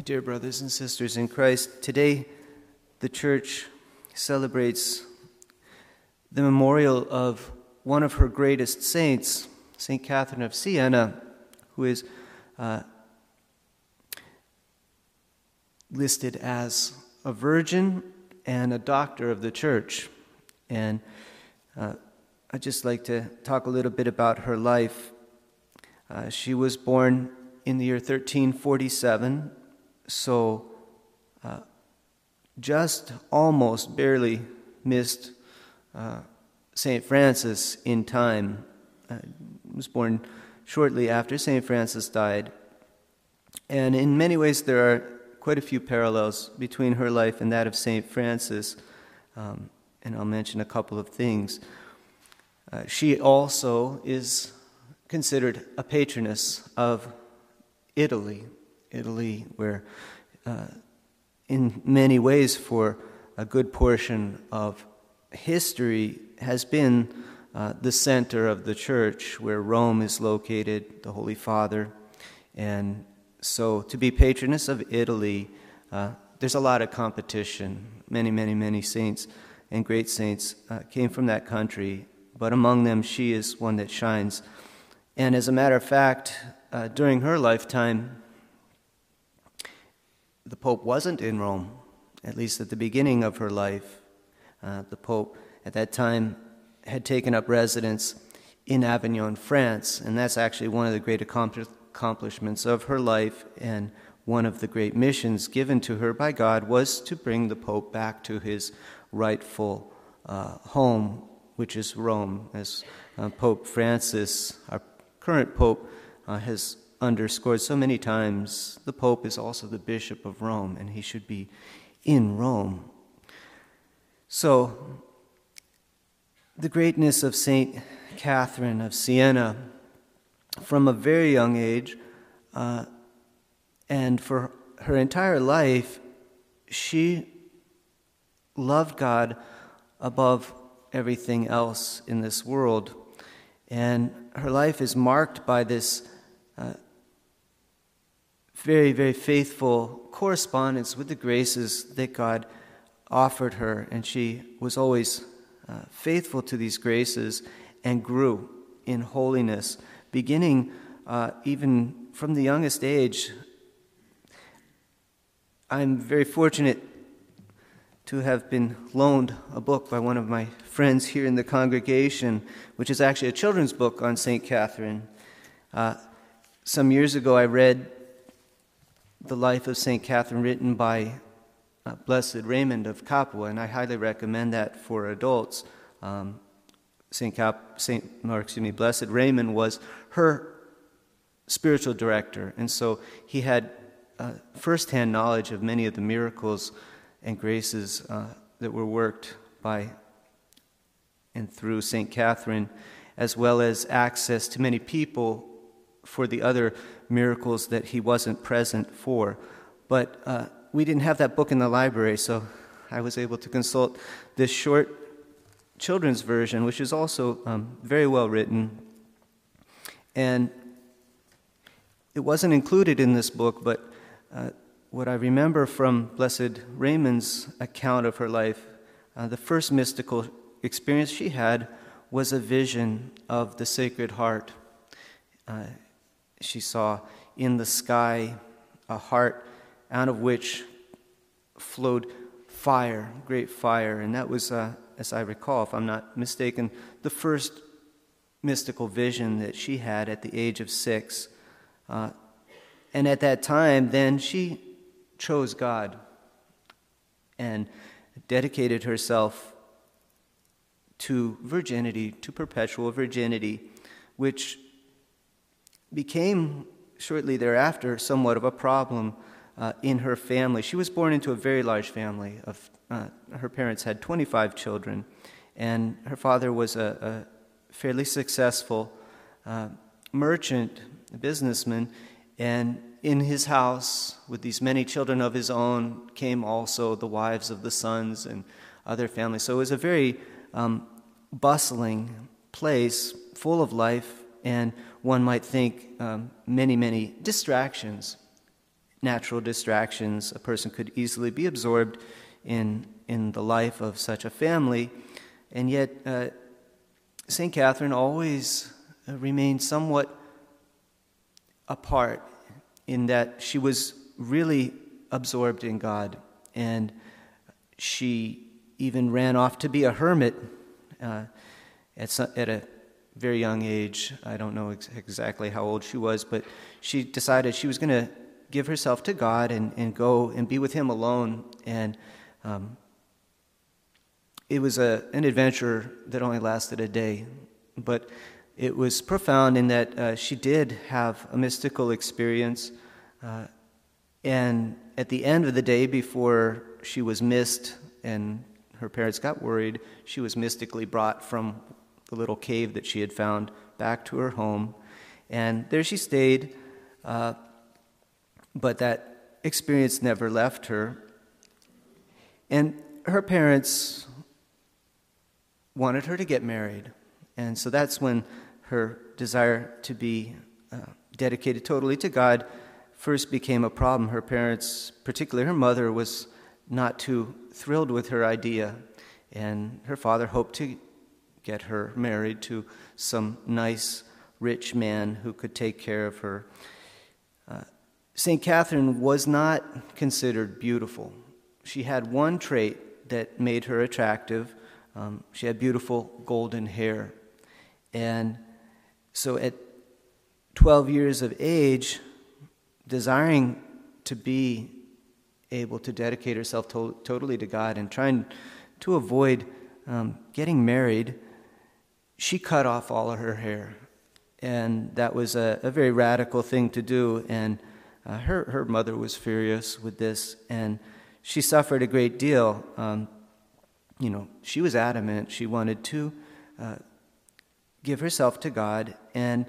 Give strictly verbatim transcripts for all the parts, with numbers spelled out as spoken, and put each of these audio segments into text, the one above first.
Dear brothers and sisters in Christ, today the Church celebrates the memorial of one of her greatest saints, Saint Catherine of Siena, who is uh, listed as a virgin and a doctor of the Church. And uh, I'd just like to talk a little bit about her life. Uh, she was born in the year thirteen forty-seven, so uh, just almost barely missed uh, Saint Francis in time. Uh, was born shortly after Saint Francis died. And in many ways there are quite a few parallels between her life and that of Saint Francis, um, and I'll mention a couple of things. Uh, she also is considered a patroness of Italy, Italy where uh, in many ways for a good portion of history has been uh, the center of the Church, where Rome is located, the Holy Father. And so to be patroness of Italy, uh, there's a lot of competition. Many, many, many saints and great saints uh, came from that country, but among them she is one that shines. And as a matter of fact, uh, during her lifetime, the Pope wasn't in Rome, at least at the beginning of her life. Uh, the Pope at that time had taken up residence in Avignon, France, and that's actually one of the great accomplishments of her life, and one of the great missions given to her by God was to bring the Pope back to his rightful uh, home, which is Rome, as uh, Pope Francis, our current Pope, uh, has underscored so many times. The Pope is also the Bishop of Rome, and he should be in Rome. So, the greatness of Saint Catherine of Siena, from a very young age, uh, and for her entire life, she loved God above everything else in this world. And her life is marked by this uh, very, very faithful correspondence with the graces that God offered her. And she was always uh, faithful to these graces and grew in holiness, beginning uh, even from the youngest age. I'm very fortunate to have been loaned a book by one of my friends here in the congregation, which is actually a children's book on Saint Catherine. Uh, some years ago I read the life of Saint Catherine written by uh, Blessed Raymond of Capua, and I highly recommend that for adults. Um, Saint Cap, Saint, or excuse me, Blessed Raymond was her spiritual director, and so he had uh, firsthand knowledge of many of the miracles and graces uh, that were worked by and through Saint Catherine, as well as access to many people for the other miracles that he wasn't present for. But uh, we didn't have that book in the library, so I was able to consult this short children's version, which is also um, very well written. And it wasn't included in this book, but uh, what I remember from Blessed Raymond's account of her life, uh, the first mystical experience she had was a vision of the Sacred Heart. Uh, she saw in the sky a heart out of which flowed fire, great fire, and that was, uh, as I recall, if I'm not mistaken, the first mystical vision that she had at the age of six. Uh, and at that time, then she chose God and dedicated herself to virginity, to perpetual virginity, which became shortly thereafter somewhat of a problem uh, in her family. She was born into a very large family. Of uh, her parents had twenty-five children, and her father was a, a fairly successful uh, merchant, a businessman, and in his house, with these many children of his own, came also the wives of the sons and other families. So it was a very um, bustling place, full of life, and one might think um, many, many distractions. natural distractions. A person could easily be absorbed in, in the life of such a family. And yet, uh, Saint Catherine always uh, remained somewhat apart in that she was really absorbed in God. And she even ran off to be a hermit uh, at, some, at a very young age. I don't know ex- exactly how old she was, but she decided she was going to give herself to God and, and go and be with Him alone. And um, it was a, an adventure that only lasted a day, but it was profound in that uh, she did have a mystical experience. Uh, and at the end of the day, before she was missed and her parents got worried, she was mystically brought from the little cave that she had found back to her home. And there she stayed, uh, but that experience never left her. And her parents wanted her to get married. And so that's when her desire to be uh, dedicated totally to God first became a problem. Her parents, particularly her mother, was not too thrilled with her idea. And her father hoped to get her married to some nice, rich man who could take care of her. Uh, Saint Catherine was not considered beautiful. She had one trait that made her attractive. Um, she had beautiful golden hair. And so at twelve years of age, desiring to be able to dedicate herself to- totally to God and trying to avoid um, getting married, she cut off all of her hair. And that was a, a very radical thing to do. And uh, her, her mother was furious with this, and she suffered a great deal. Um, you know, she was adamant. She wanted to uh, give herself to God. And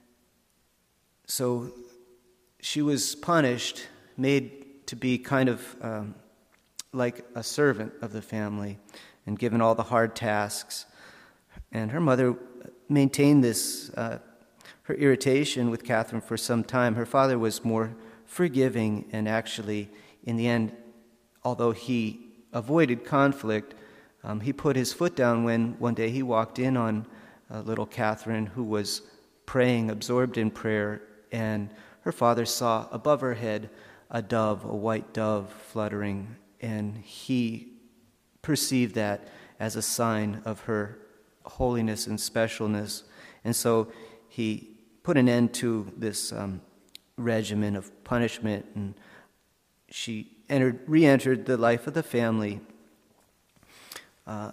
so she was punished, made to be kind of um, like a servant of the family and given all the hard tasks. And her mother maintained this, uh, her irritation with Catherine for some time. Her father was more forgiving, and actually, in the end, although he avoided conflict, um, he put his foot down when one day he walked in on uh, little Catherine, who was praying, absorbed in prayer, and her father saw above her head a dove, a white dove fluttering, and he perceived that as a sign of her holiness and specialness. And so he put an end to this um, regimen of punishment, and she entered, re-entered the life of the family. Uh,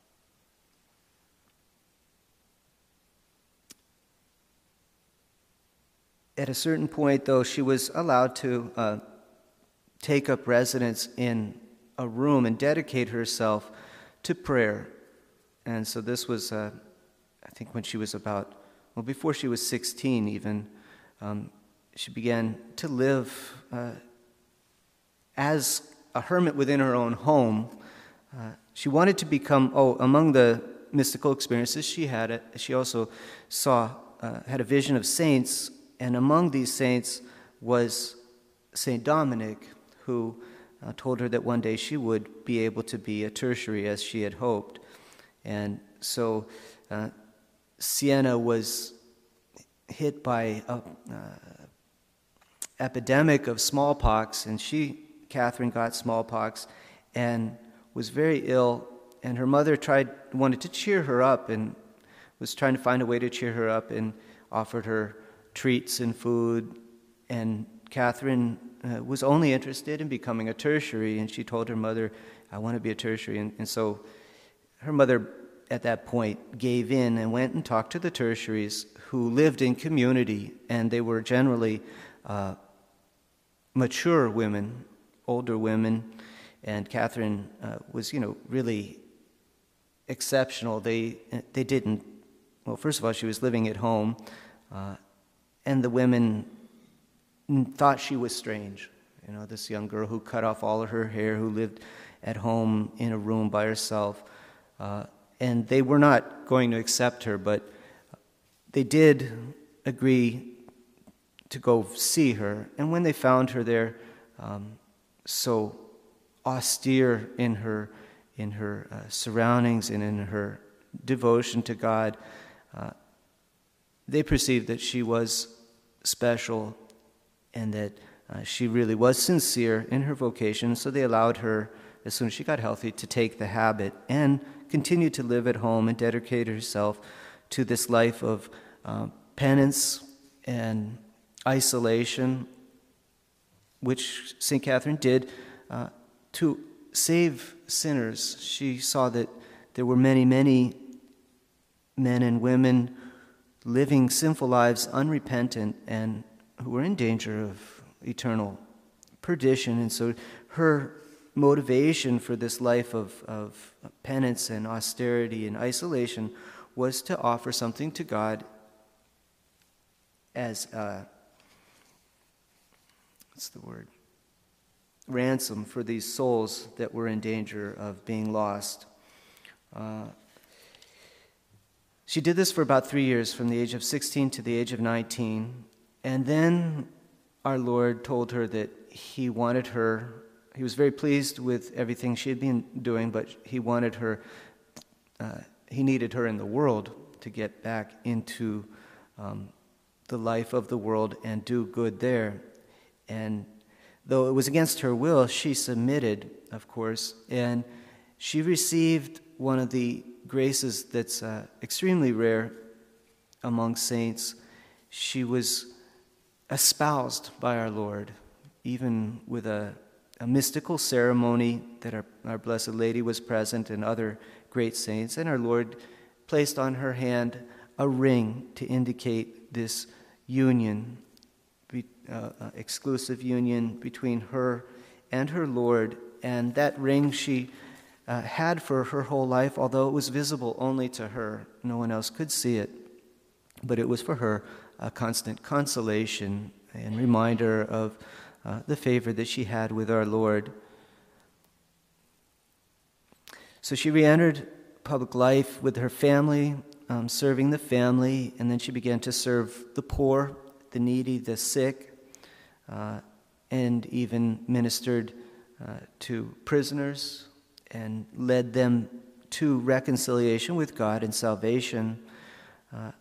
at a certain point, though, she was allowed to uh, take up residence in a room and dedicate herself to prayer. And so this was, uh, I think, when she was about, well, before she was sixteen even, um, she began to live uh, as a hermit within her own home. Uh, she wanted to become, oh, among the mystical experiences she had, it, she also saw, uh, had a vision of saints, and among these saints was Saint Dominic, who uh, told her that one day she would be able to be a tertiary as she had hoped. And so uh, Siena was hit by an uh, epidemic of smallpox, and she, Catherine, got smallpox and was very ill, and her mother tried, wanted to cheer her up and was trying to find a way to cheer her up and offered her treats and food, and Catherine uh, was only interested in becoming a tertiary, and she told her mother, I want to be a tertiary. And, and so her mother at that point gave in and went and talked to the tertiaries, who lived in community, and they were generally uh, mature women, older women, and Catherine uh, was, you know, really exceptional. They they didn't, well, first of all, she was living at home, uh, and the women thought she was strange. You know, this young girl who cut off all of her hair, who lived at home in a room by herself. Uh, and they were not going to accept her, but they did agree to go see her. And when they found her there, um, so austere in her in her uh, surroundings and in her devotion to God, uh, they perceived that she was special and that uh, she really was sincere in her vocation, so they allowed her, as soon as she got healthy, to take the habit and continue to live at home and dedicate herself to this life of uh, penance and isolation, which Saint Catherine did uh, to save sinners. She saw that there were many, many men and women living sinful lives, unrepentant, and who were in danger of eternal perdition. And so her motivation for this life of, of penance and austerity and isolation was to offer something to God as a, what's the word? ransom for these souls that were in danger of being lost. Uh, she did this for about three years, from the age of sixteen to the age of nineteen. And then our Lord told her that he wanted her, he was very pleased with everything she had been doing, but he wanted her, uh, he needed her in the world to get back into um, the life of the world and do good there. And though it was against her will, she submitted, of course, and she received one of the graces that's uh, extremely rare among saints. She was espoused by our Lord, even with a, a mystical ceremony that our, our Blessed Lady was present and other great saints, and our Lord placed on her hand a ring to indicate this union, Uh, uh, exclusive union between her and her Lord. And that ring she uh, had for her whole life, although it was visible only to her. No one else could see it. But it was for her a constant consolation and reminder of uh, the favor that she had with our Lord. So she re-entered public life with her family, um, serving the family, and then she began to serve the poor, the needy, the sick, Uh, and even ministered uh, to prisoners and led them to reconciliation with God and salvation. Uh,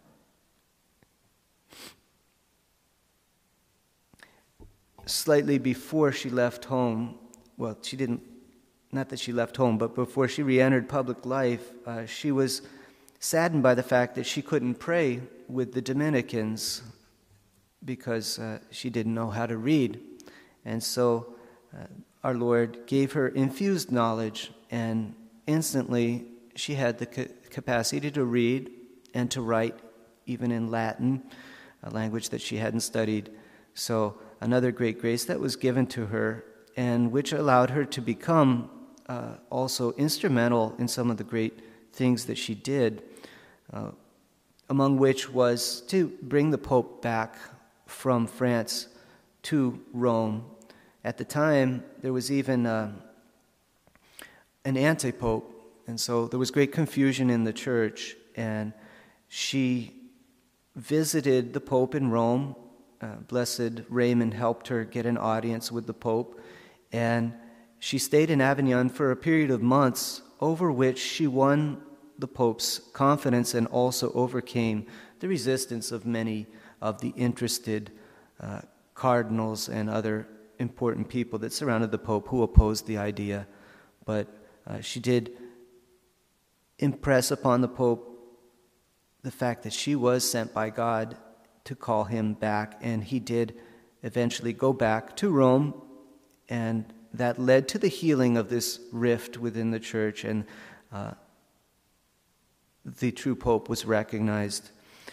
slightly before she left home, well, she didn't, not that she left home, but before she re-entered public life, uh, she was saddened by the fact that she couldn't pray with the Dominicans, because uh, she didn't know how to read. And so uh, our Lord gave her infused knowledge, and instantly she had the ca- capacity to read and to write, even in Latin, a language that she hadn't studied. So another great grace that was given to her, and which allowed her to become uh, also instrumental in some of the great things that she did, uh, among which was to bring the Pope back from France to Rome. At the time, there was even uh, an anti-pope, and so there was great confusion in the church, and she visited the Pope in Rome. Uh, Blessed Raymond helped her get an audience with the Pope, and she stayed in Avignon for a period of months, over which she won the Pope's confidence and also overcame the resistance of many of the interested uh, cardinals and other important people that surrounded the Pope who opposed the idea. But uh, she did impress upon the Pope the fact that she was sent by God to call him back, and he did eventually go back to Rome, and that led to the healing of this rift within the church, and uh, the true Pope was recognized.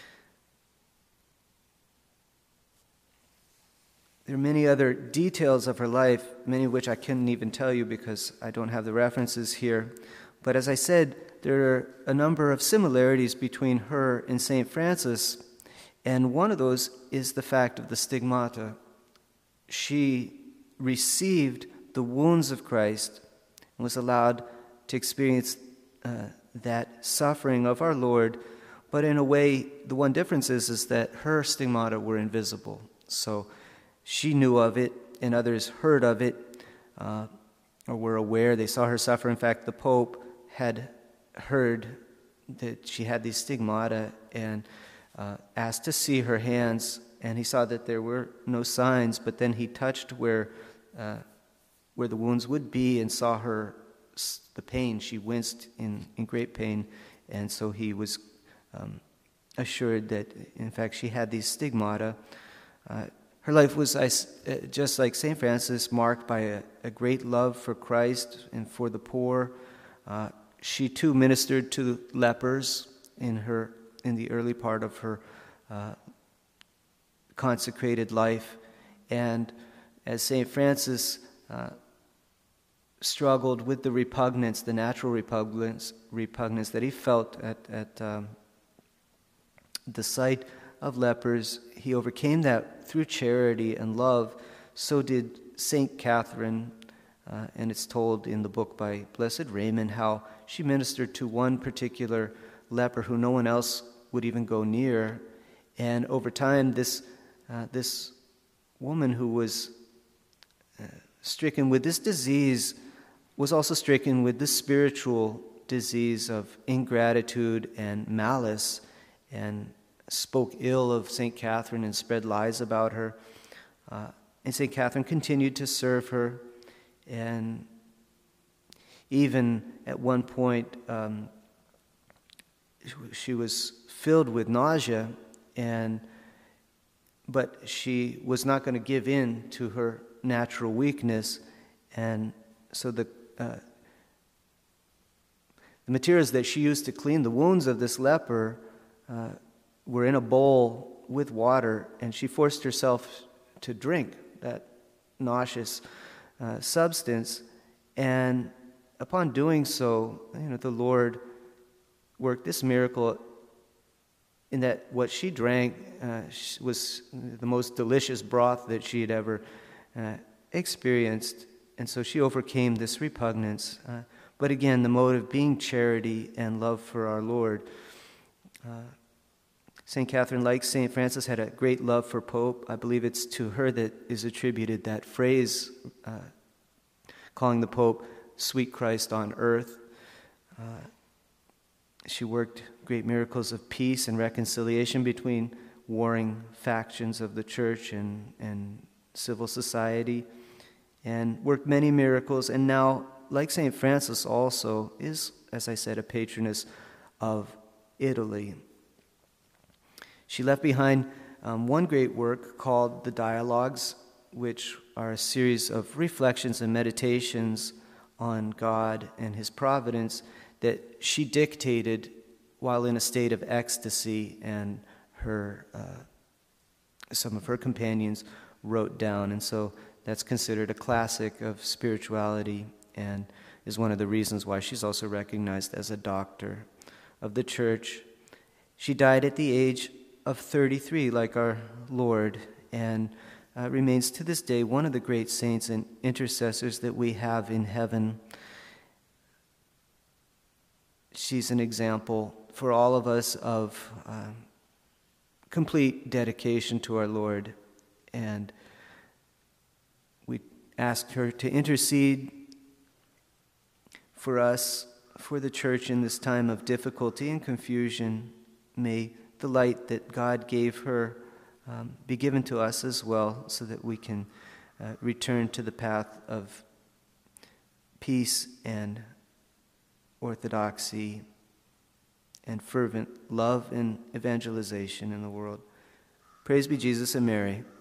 There are many other details of her life, many of which I couldn't even tell you because I don't have the references here. But as I said, there are a number of similarities between her and Saint Francis, and one of those is the fact of the stigmata. She received the wounds of Christ and was allowed to experience uh, that suffering of our Lord, but in a way, the one difference is, is that her stigmata were invisible. So she knew of it, and others heard of it uh, or were aware. They saw her suffer. In fact, the Pope had heard that she had these stigmata and uh, asked to see her hands, and he saw that there were no signs, but then he touched where uh, where the wounds would be and saw her, the pain. She winced in, in great pain, and so he was um, assured that, in fact, she had these stigmata. Uh, her life was, uh, just like Saint Francis, marked by a, a great love for Christ and for the poor. Uh, she too ministered to lepers in her in the early part of her uh, consecrated life, and as Saint Francis uh, struggled with the repugnance, the natural repugnance, repugnance that he felt at at um, the sight of lepers, he overcame that through charity and love. So did Saint Catherine, uh, and it's told in the book by Blessed Raymond how she ministered to one particular leper who no one else would even go near. And over time, this uh, this woman who was uh, stricken with this disease was also stricken with the spiritual disease of ingratitude and malice, and spoke ill of Saint Catherine and spread lies about her. Uh, and Saint Catherine continued to serve her, and even at one point um, she was filled with nausea, and but she was not going to give in to her natural weakness, and so the uh, the materials that she used to clean the wounds of this leper uh, were in a bowl with water, and she forced herself to drink that nauseous uh, substance. And upon doing so, you know, the Lord worked this miracle in that what she drank uh, was the most delicious broth that she had ever uh, experienced, and so she overcame this repugnance. Uh, but again, the motive being charity and love for our Lord. Uh, Saint Catherine, like Saint Francis, had a great love for Pope. I believe it's to her that is attributed that phrase, uh, calling the Pope "sweet Christ on earth." Uh, she worked great miracles of peace and reconciliation between warring factions of the church and, and civil society, and worked many miracles, and now, like Saint Francis also, is, as I said, a patroness of Italy. She left behind um, one great work called the Dialogues, which are a series of reflections and meditations on God and His providence that she dictated while in a state of ecstasy, and her uh, some of her companions wrote down. And so that's considered a classic of spirituality, and is one of the reasons why she's also recognized as a doctor of the Church. She died at the age of thirty-three, like our Lord, and uh, remains to this day one of the great saints and intercessors that we have in heaven. She's an example for all of us of uh, complete dedication to our Lord, and we ask her to intercede for us, for the Church in this time of difficulty and confusion. May the light that God gave her um, be given to us as well, so that we can uh, return to the path of peace and orthodoxy and fervent love and evangelization in the world. Praise be Jesus and Mary.